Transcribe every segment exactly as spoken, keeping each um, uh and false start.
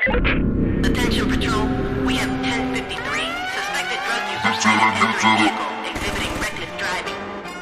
Attention patrol, we have ten fifty-three suspected drug users entering vehicle exhibiting reckless driving.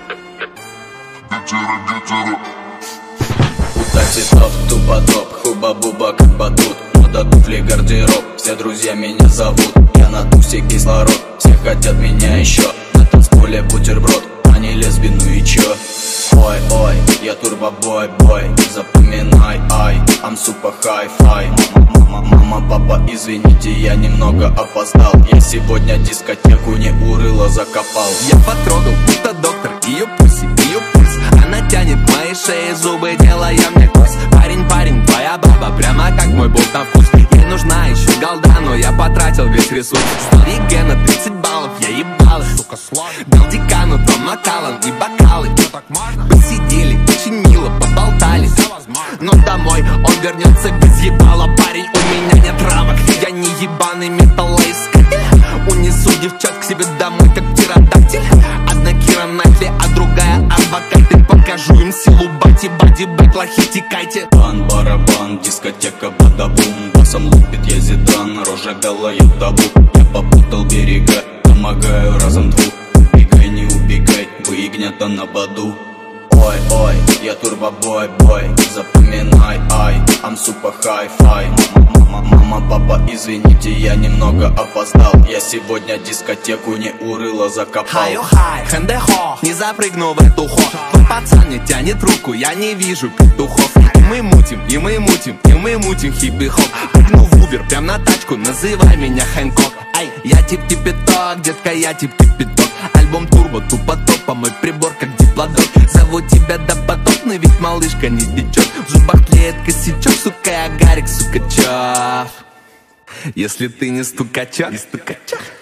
Такси топ, тупо топ, хуба-буба как батут. Мода, туфли, гардероб, все друзья меня зовут. Я на тусе кислород, все хотят меня еще. На танцполе бутерброд, а не лесби, ну и чё? Ой, ой, я турбо-бой, бой, запоминай, ай, I'm super hi-fi. Мама, мама, папа, извините, я немного опоздал. Я сегодня дискотеку не урыло закопал. Я потрогал, будто доктор, ее пульси, ее пульс. Она тянет мои шеи, зубы, делая мне курс. Парень, парень, твоя баба, прямо как мой болт на вкус. Ей нужна еще голда, но я потратил весь ресурс. Стал Егена, тридцать баллов, я ебал, сука, сложно. Дал декану, Том Макалан и бокалы. Посидели, очень мило, поболтали. Но домой он вернется без ебала. Парень, у меня нет рамок, я не ебаный металлоискатель. Унесу девчат к себе домой, как птеродактиль. Одна Кира Найтли, а другая адвокаты. Покажу им силу бати, бади, бэк, лохи, текайте. Бан-барабан, дискотека, бада-бум. Басом лупит я зидан, рожа белая табу. Я попутал берега, помогаю разом двух. Убегай, не убегай, вы ягнята на баду. Ой, ой, я турбо-бой, бой, запоминай, ай, I'm super hi-fi. Мама, мама, папа, извините, я немного опоздал. Я сегодня дискотеку не урыло закопал. Хай-о-хай, хэнде-хо, не запрыгну в эту хо. Твой пацан мне тянет руку, я не вижу петухов. И мы мутим, и мы мутим, и мы мутим хиппи-хоп. Прыгну в Убер, прям на тачку, называй меня Хэнкок. Ай, я тип-типиток, детка, я тип-типиток. Альбом турбо, тупо топа, мой прибор как диплодок. Зову тебя допотопный, ведь малышка не течет. В зубах тлеет косячок, сука, я Гарик Сукачев. Если ты не стукачок, не стукачок.